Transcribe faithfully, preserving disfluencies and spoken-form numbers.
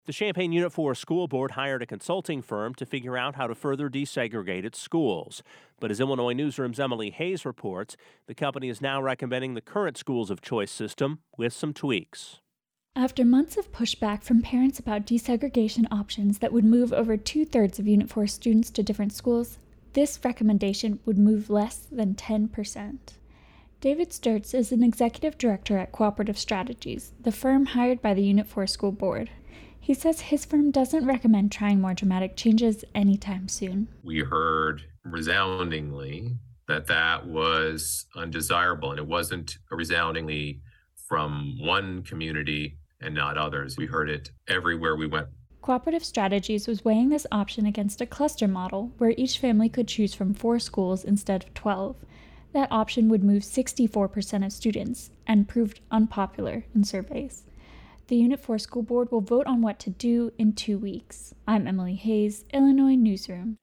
The Champaign Unit four School Board hired a consulting firm to figure out how to further desegregate its schools. But as Illinois Newsroom's Emily Hayes reports, the company is now recommending the current schools of choice system with some tweaks. After months of pushback from parents about desegregation options that would move over two-thirds of Unit four students to different schools, this recommendation would move less than ten percent. David Sturtz is an executive director at Cooperative Strategies, the firm hired by the Unit four School Board. He says his firm doesn't recommend trying more dramatic changes anytime soon. We heard resoundingly that that was undesirable, and it wasn't resoundingly from one community and not others. We heard it everywhere we went. Cooperative Strategies was weighing this option against a cluster model where each family could choose from four schools instead of twelve. That option would move sixty-four percent of students and proved unpopular in surveys. The Unit four School Board will vote on what to do in two weeks. I'm Emily Hayes, Illinois Newsroom.